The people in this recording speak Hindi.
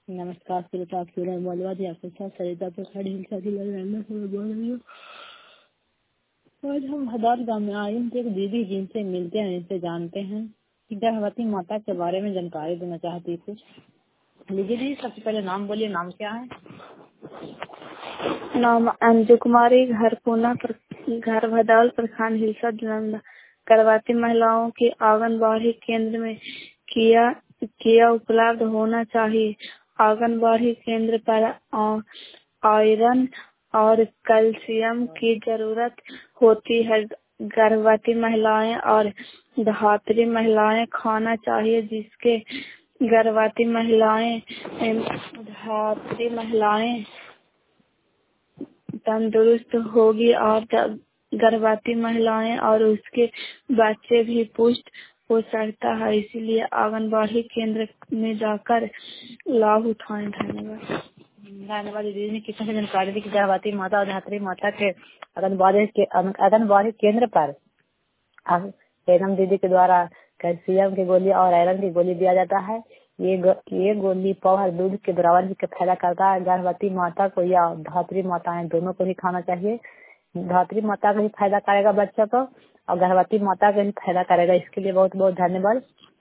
नमस्कार, सुरेखा बोलवा जी आपके साथ सरिता तो खड़ी हिलसा की लग बोल रही हूँ। आज हम हदार गांव में आए थे, एक दीदी जिनसे मिलते हैं, इनसे जानते हैं कि गर्भवती माता के बारे में जानकारी देना चाहती कुछ। लीजिए दीदी, सबसे पहले नाम बोलिए, नाम क्या है? नाम अंजू कुमारी, घर पूना, घर भदौल, प्रखंड हिलसा नालंदा। गर्भवती महिलाओं के आंगनबाड़ी केंद्र में किया उपलब्ध होना चाहिए। आंगनबाड़ी केंद्र पर आयरन और कैल्शियम की जरूरत होती है। गर्भवती महिलाएं और धात्री महिलाएं खाना चाहिए, जिसके गर्भवती महिलाएं धात्री महिलाएं तंदुरुस्त होगी और गर्भवती महिलाएं और उसके बच्चे भी पुष्ट हो सकता है। इसीलिए आंगनबाड़ी केंद्र में जाकर लाभ उठाएं। धन्यवाद। धन्यवाद दीदी ने किसी से जानकारी दी कि गर्भवती माता और धात्री माता के आंगनबाड़ी केंद्र पर एनम दीदी के द्वारा कैल्शियम की गोली और आयरन की गोली दिया जाता है। ये गोली पाउडर दूध के बराबर भी फायदा करता है। गर्भवती माता को या धात्री माताएं दोनों को ही खाना चाहिए। धात्री माता का भी फायदा करेगा बच्चों को और गर्भवती माता का भी फायदा करेगा। इसके लिए बहुत बहुत धन्यवाद।